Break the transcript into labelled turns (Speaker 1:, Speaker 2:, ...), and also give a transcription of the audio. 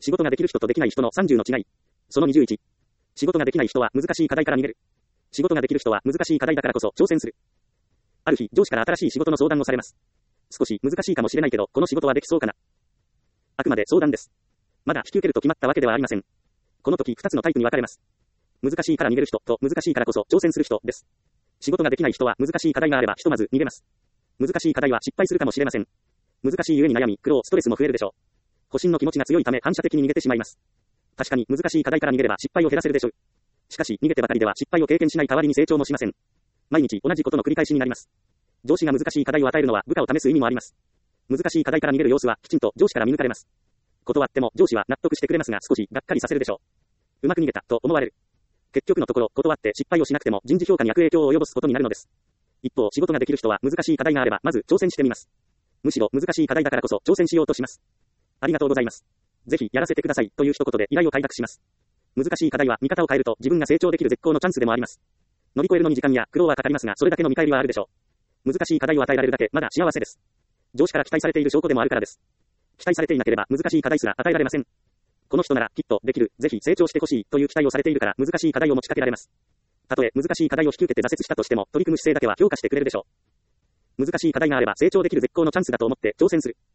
Speaker 1: 仕事ができる人とできない人の30の違い。その21。仕事ができない人は難しい課題から逃げる。仕事ができる人は難しい課題だからこそ挑戦する。ある日、上司から新しい仕事の相談をされます。少し難しいかもしれないけど、この仕事はできそうかな。あくまで相談です。まだ引き受けると決まったわけではありません。この時2つのタイプに分かれます。難しいから逃げる人と難しいからこそ挑戦する人です。仕事ができない人は難しい課題があればひとまず逃げます。難しい課題は失敗するかもしれません。難しいゆえに悩み、苦労、ストレスも増えるでしょう。保身の気持ちが強いため反射的に逃げてしまいます。確かに難しい課題から逃げれば失敗を減らせるでしょう。しかし逃げてばかりでは失敗を経験しない代わりに成長もしません。毎日同じことの繰り返しになります。上司が難しい課題を与えるのは部下を試す意味もあります。難しい課題から逃げる様子はきちんと上司から見抜かれます。断っても上司は納得してくれますが少しがっかりさせるでしょう。うまく逃げたと思われる。結局のところ断って失敗をしなくても人事評価に悪影響を及ぼすことになるのです。一方、仕事ができる人は難しい課題があればまず挑戦してみます。むしろ難しい課題だからこそ挑戦しようとします。ありがとうございます。ぜひやらせてくださいという一言で依頼を開拓します。難しい課題は見方を変えると自分が成長できる絶好のチャンスでもあります。乗り越えるのに時間や苦労はかかりますがそれだけの見返りはあるでしょう。難しい課題を与えられるだけまだ幸せです。上司から期待されている証拠でもあるからです。期待されていなければ難しい課題すら与えられません。この人ならきっとできる、ぜひ成長してほしいという期待をされているから難しい課題を持ちかけられます。たとえ難しい課題を引き受けて挫折したとしても取り組む姿勢だけは評価してくれるでしょう。難しい課題があれば成長できる絶好のチャンスだと思って挑戦する。